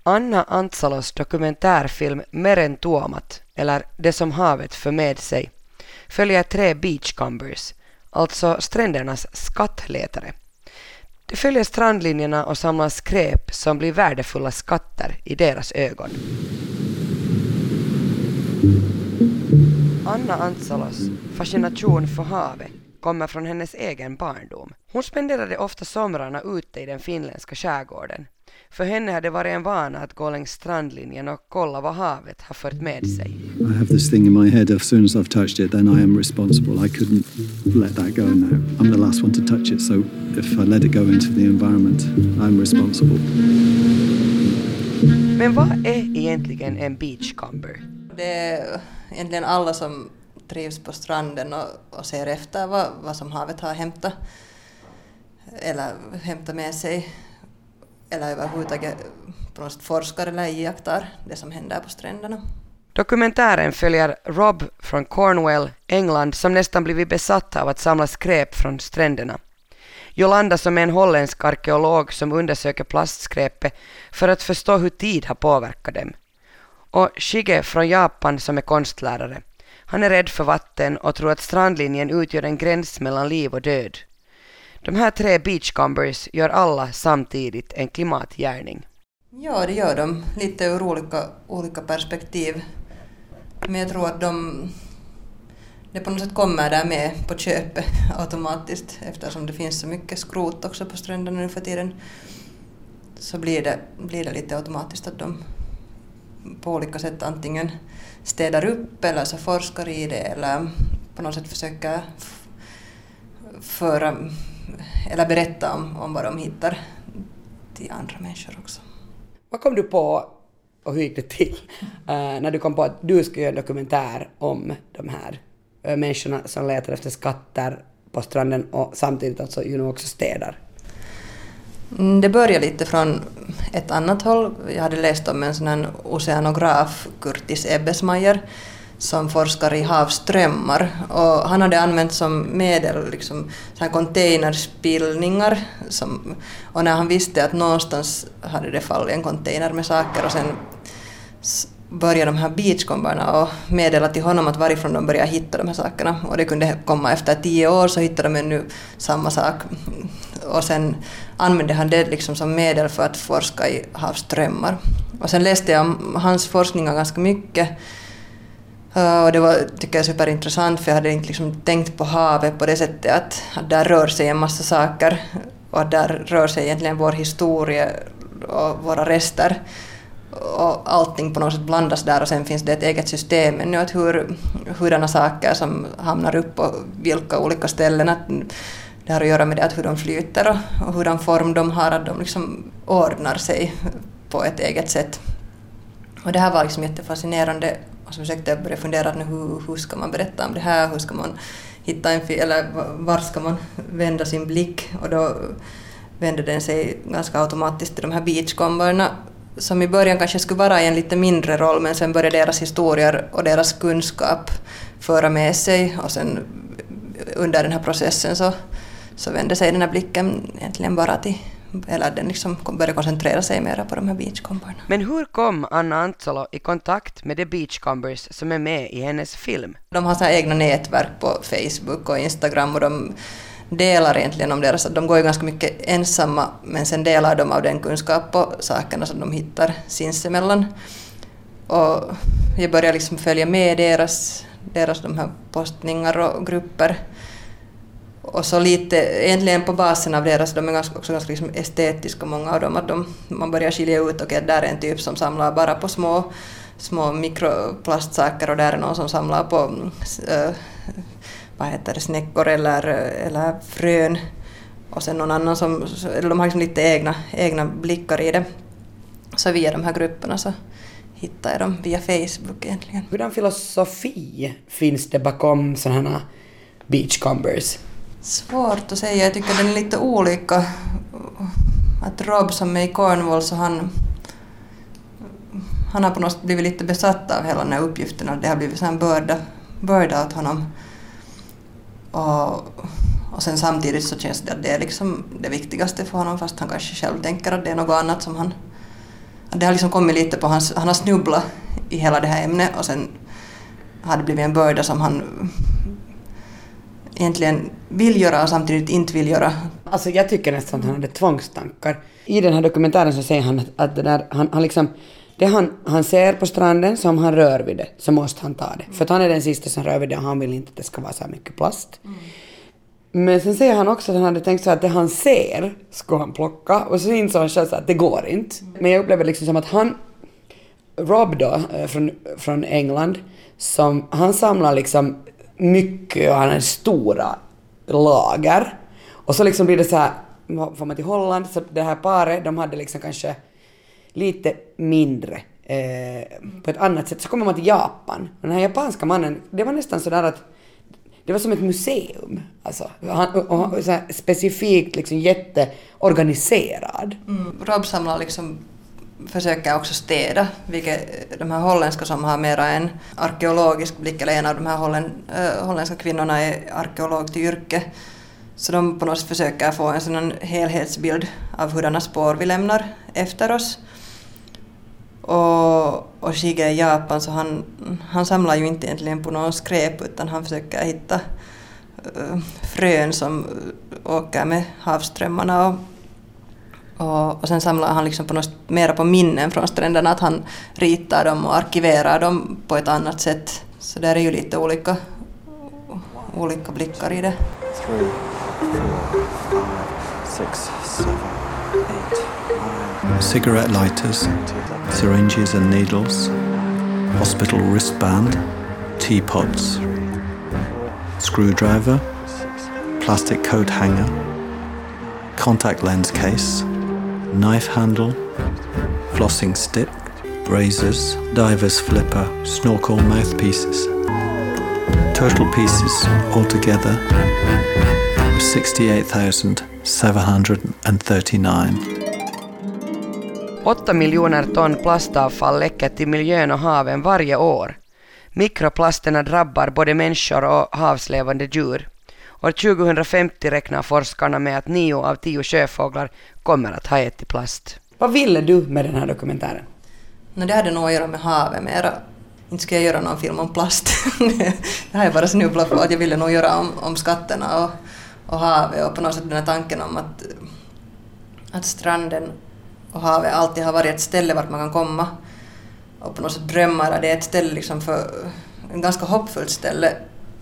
Anna Antsalos dokumentärfilm Meren tuomat, eller Det som havet för med sig, följer 3 beachcombers, alltså strändernas skattletare. De följer strandlinjerna och samlar skräp som blir värdefulla skatter i deras ögon. Anna Antsalos fascination för havet kommer från hennes egen barndom. Hon spenderade ofta somrarna ute i den finländska skärgården. För henne hade det varit en vana att gå längs strandlinjen och kolla vad havet har fört med sig. I have this thing in my head, as soon as I've touched it, then I am responsible. I couldn't let that go now. I'm the last one to touch it, so if I let it go into the environment, I'm responsible. Men vad är egentligen en beachcomber? Det är egentligen alla som trivs på stranden och ser efter vad som havet har hämtat med sig. Eller överhuvudtaget på något sätt forskar eller iakttar det som händer på stränderna. Dokumentären följer Rob från Cornwall, England, som nästan blivit besatt av att samla skräp från stränderna. Jolanda som är en holländsk arkeolog som undersöker plastskräpet för att förstå hur tid har påverkat dem. Och Shige från Japan som är konstlärare. Han är rädd för vatten och tror att strandlinjen utgör en gräns mellan liv och död. De här 3 beachcombers gör alla samtidigt en klimatgärning. Ja, det gör de. Lite ur olika perspektiv. Men jag tror att det på något sätt kommer där med på köpet automatiskt. Eftersom det finns så mycket skrot också på stränderna nu för tiden. Så blir det lite automatiskt att de på olika sätt antingen städar upp eller så forskar i det. Eller på något sätt försöker eller berätta om vad de hittar till andra människor också. Vad kom du på och hur gick det till när du kom på att du skulle göra en dokumentär om de här människorna som letar efter skatter på stranden och samtidigt alltså också städar? Det började lite från ett annat håll. Jag hade läst om en sån här oceanograf, Kurtis Ebbesmeier, som forskar i havsströmmar. Och han hade använt som medel liksom, så här containerspillningar. Och när han visste att någonstans hade det fallit en container med saker och sen började de här beachcomberna och meddela till honom att varifrån de började hitta de här sakerna. Och det kunde komma efter 10 år så hittade de nu samma sak. Och sen använde han det liksom som medel för att forska i havsströmmar. Och sen läste jag om hans forskningar ganska mycket. Och det var, tycker jag, superintressant för jag hade inte liksom tänkt på havet på det sättet att där rör sig en massa saker och där rör sig egentligen vår historia och våra rester och allting på något sätt blandas där och sen finns det ett eget system nu att hurdana saker som hamnar upp på vilka olika ställen, att det har att göra med det att hur de flyter och hurdan form de har, att de liksom ordnar sig på ett eget sätt. Och det här var liksom jättefascinerande. Och så försökte jag börja fundera hur ska man berätta om det här, hur ska man hitta eller var ska man vända sin blick, och då vände den sig ganska automatiskt till de här beachcomberna som i början kanske skulle vara i en lite mindre roll, men sen började deras historier och deras kunskap föra med sig och sen under den här processen så vände sig den här blicken egentligen bara till, eller den liksom började koncentrera sig mer på de här beachcomberna. Men hur kom Anna Antsalo i kontakt med de beachcombers som är med i hennes film? De har sina egna nätverk på Facebook och Instagram och de delar egentligen om deras, de går ju ganska mycket ensamma men sen delar de av den kunskap på sakerna som de hittar sinsemellan. Och jag börjar liksom följa med deras de här postningar och grupper. Och så lite, egentligen på basen av deras, de är också ganska liksom estetiska många av dem, att man börjar skilja ut, okej, där är en typ som samlar bara på små mikroplastsaker och där är någon som samlar på snäckor eller frön och sen någon annan som, eller de har liksom lite egna blickar i det. Så via de här grupperna så hittar jag dem via Facebook egentligen. Hurdan filosofi finns det bakom sådana beachcombers? Svårt att säga, jag tycker den är lite olika. Att Rob som är i Cornwall, så han har på något sätt blivit lite besatt av hela den här uppgiften och det har blivit en börda åt honom. Och sen samtidigt så känns det att det är liksom det viktigaste för honom, fast han kanske själv tänker att det är något annat som han Det har liksom kommit lite på han har snubblat i hela det här ämnet och sen har det blivit en börda som han egentligen vill göra och samtidigt inte vill göra. Alltså jag tycker nästan att han hade tvångstankar. I den här dokumentären så säger han att det där, han liksom, det han ser på stranden som han rör vid det, så måste han ta det. För att han är den sista som rör vid det och han vill inte att det ska vara så här mycket plast. Men sen säger han också att han hade tänkt så att det han ser ska han plocka och så insåg han själv att det går inte. Men jag upplever liksom som att Rob då, från England, han samlar liksom mycket och han har stora lager. Och så liksom blir det så här, får man till Holland, så det här paret, de hade liksom kanske lite mindre på ett annat sätt. Så kommer man till Japan. Och den här japanska mannen, det var nästan sådär att det var som ett museum. Alltså, och så här specifikt liksom jätteorganiserad. Rob samlar liksom, försöker också städa, vilket de här holländska som har mera en arkeologisk blick, eller en av de här holländska kvinnorna är arkeolog till yrke. Så de på något sätt försöker få en sån helhetsbild av hurdana spår vi lämnar efter oss. Och Shige i Japan, så han samlar ju inte egentligen på någon skräp, utan han försöker hitta frön som åker med havsströmmarna. Och sen samlar han liksom på något mera på minnen från stränderna, att han ritar dem och arkiverar dem på ett annat sätt. Så där är ju lite olika blickar i det. 3, 4, 5, 6, 7, 8, 9. Cigarette lighters, syringes and needles, hospital wristband, teapots, screwdriver, plastic coat hanger, contact lens case, knife handle, flossing stick, razors, diver's flipper, snorkel mouthpieces. Total pieces altogether 68,739. 8 miljoner ton plastavfall läcker till miljön och haven varje år. Mikroplasterna drabbar både människor och havslevande djur. År 2050 räknar forskarna med att 9 av 10 sjöfåglar kommer att ha ätit plast. Vad ville du med den här dokumentären? Det hade nog att göra med havet mera. Inte ska jag göra någon film om plast. Det har jag bara snubblat på, att jag ville nog göra om skatterna och havet, och på något sätt den här tanken om att stranden och havet alltid har varit ett ställe vart man kan komma. Och på något sätt drömmar, det är ett ställe liksom för en ganska hoppfullt ställe,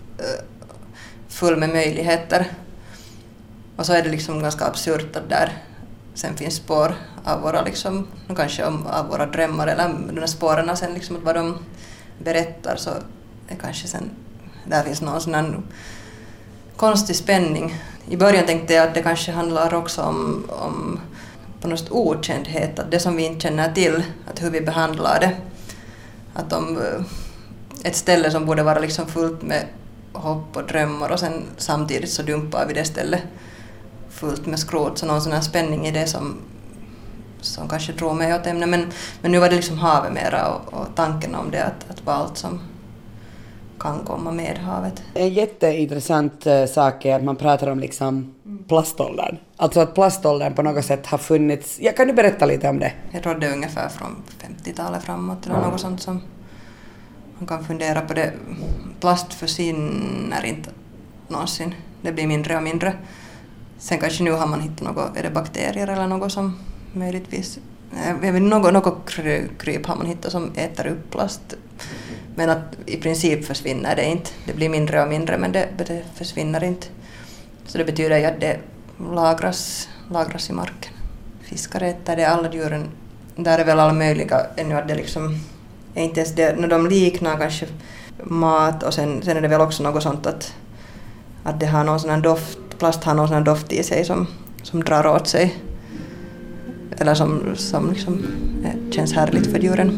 full med möjligheter. Och så är det liksom ganska absurt att där sen finns spår av våra liksom, kanske av våra drömmar, eller de här spåren sen liksom, att vad de berättar, så är kanske sen där finns någon sån här konstig spänning. I början tänkte jag att det kanske handlar också om på något sätt okändhet, att det som vi inte känner till, att hur vi behandlar det. Att om ett ställe som borde vara liksom fullt med hopp och drömmar, och sen samtidigt så dumpar vi det stället fullt med skrot, så någon sån här spänning i det som kanske drog mig åt ämnet. Men nu var det liksom havet mera, och tanken om det, att vara allt som kan komma med havet. En jätteintressant sak är att man pratar om liksom plaståldern. Alltså att plaståldern på något sätt har funnits. Kan du berätta lite om det? Jag tror det är ungefär från 50-talet framåt eller något sånt som man kan fundera på det. Plast försvinner inte någonsin. Det blir mindre och mindre. Sen kanske nu har man hittat något, är det bakterier eller något som möjligtvis, jag vet, något kryp har man hittat som äter upp plast. Men att i princip försvinner det inte. Det blir mindre och mindre, men det försvinner inte. Så det betyder ju att det lagras i marken. Fiskar äter det, alla djuren. Där är väl alla möjliga ännu, att det liksom är inte ens det. När de liknar kanske mat, och sen är det väl också något sånt att det har någon sån här doft, plast har någon sån här doft i sig som drar åt sig. Eller som liksom känns härligt för djuren.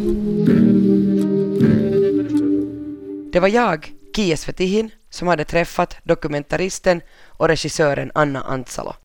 Det var jag, Kia Svetihin, som hade träffat dokumentaristen och regissören Anna Antsalo.